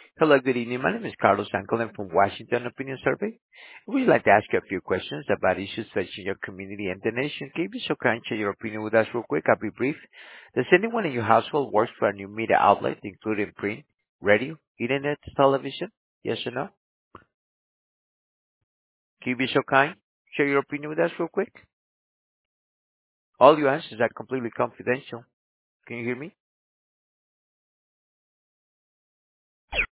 Hello, good evening. My name is Carlos. I'm calling from Washington Opinion Survey. We'd like to ask you a few questions about issues facing your community and the nation. Can you be so kind to share your opinion with us real quick? I'll be brief. Does anyone in your household work for a new media outlet, including print, radio, internet, television? Yes or no? Can you be so kind? Share your opinion with us real quick. All your answers are completely confidential. Can you hear me?